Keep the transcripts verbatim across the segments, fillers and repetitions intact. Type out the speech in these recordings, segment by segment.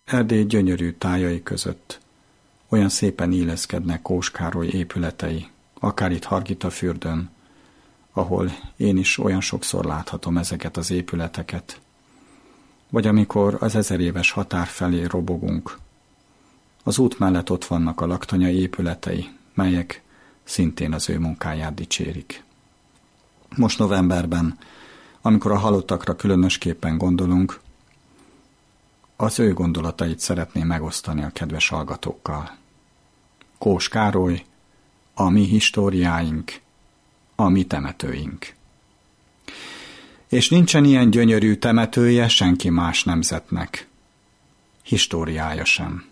Erdély gyönyörű tájai között olyan szépen illeszkednek Kós Károly épületei, akár itt Hargitafürdön, ahol én is olyan sokszor láthatom ezeket az épületeket, vagy amikor az ezer éves határ felé robogunk. Az út mellett ott vannak a laktanya épületei, melyek szintén az ő munkáját dicsérik. Most novemberben, amikor a halottakra különösképpen gondolunk, az ő gondolatait szeretném megosztani a kedves hallgatókkal. Kós Károly, a mi históriáink, a mi temetőink. És nincsen ilyen gyönyörű temetője senki más nemzetnek. Históriája sem.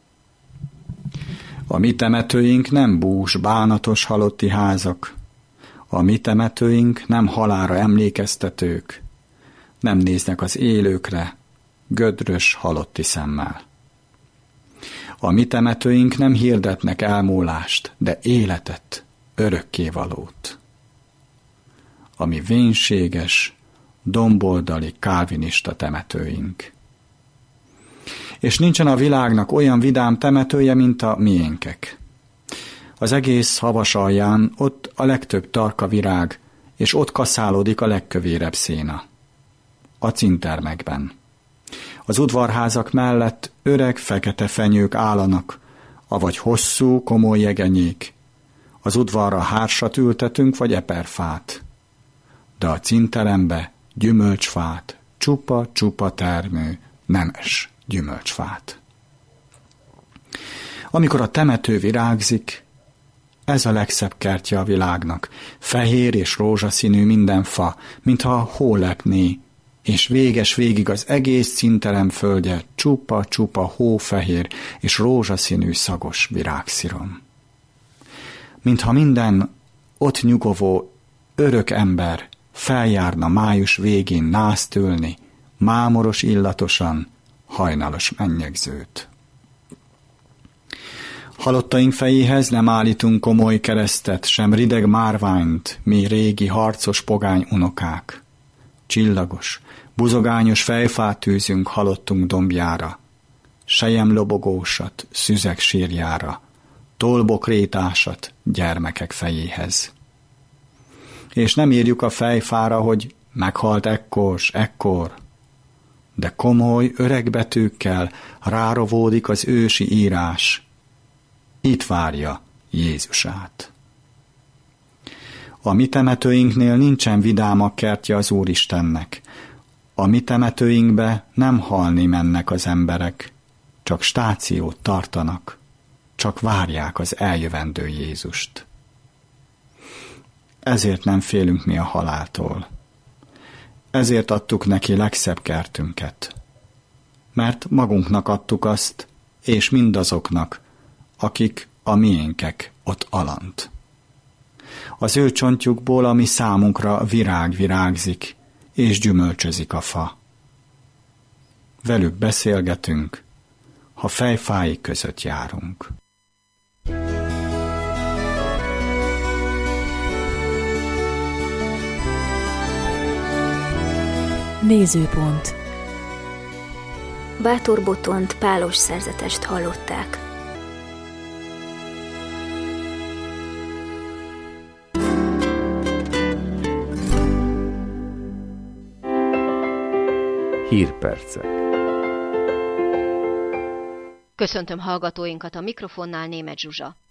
A mi temetőink nem bús, bánatos halotti házak. A mi temetőink nem halálra emlékeztetők, nem néznek az élőkre, gödrös halotti szemmel. A mi temetőink nem hirdetnek elmúlást, de életet, örökkévalót. A mi vénséges, domboldali, kálvinista temetőink. És nincsen a világnak olyan vidám temetője, mint a miénkek. Az egész havas alján ott a legtöbb tarka virág, és ott kaszálódik a legkövérebb széna. A cintermekben. Az udvarházak mellett öreg, fekete fenyők állanak, avagy hosszú, komoly jegenyék. Az udvarra hársat ültetünk, vagy eperfát. De a cinterembe gyümölcsfát, csupa-csupa termő, nemes gyümölcsfát. Amikor a temető virágzik, ez a legszebb kertje a világnak, fehér és rózsaszínű minden fa, mintha hó lepné, és véges végig az egész cinterem földje csupa-csupa hófehér és rózsaszínű szagos virágszirom. Mintha minden ott nyugovó, örök ember feljárna május végén násztülni, mámoros illatosan, hajnalos mennyegzőt. Halottaink fejéhez nem állítunk komoly keresztet, sem rideg márványt, mi régi harcos pogány unokák. Csillagos, buzogányos fejfát tűzünk halottunk dombjára, selyemlobogósat szüzek sírjára, tolbokrétásat gyermekek fejéhez. És nem írjuk a fejfára, hogy meghalt ekkor, s ekkor, de komoly öreg betűkkel rárovódik az ősi írás. Itt várja Jézusát. A mi temetőinknél nincsen vidámak kertje az Úristennek. A mi temetőinkbe nem halni mennek az emberek, csak stációt tartanak, csak várják az eljövendő Jézust. Ezért nem félünk mi a haláltól. Ezért adtuk neki legszebb kertünket. Mert magunknak adtuk azt, és mindazoknak, akik a miénkek ott alant. Az ő csontjukból a mi számunkra virág virágzik, és gyümölcsözik a fa. Velük beszélgetünk, ha fejfái között járunk. Nézőpont. Bátor Botont pálos szerzetest hallották. Hírpercek. Köszöntöm hallgatóinkat, a mikrofonnál Németh Zsuzsa.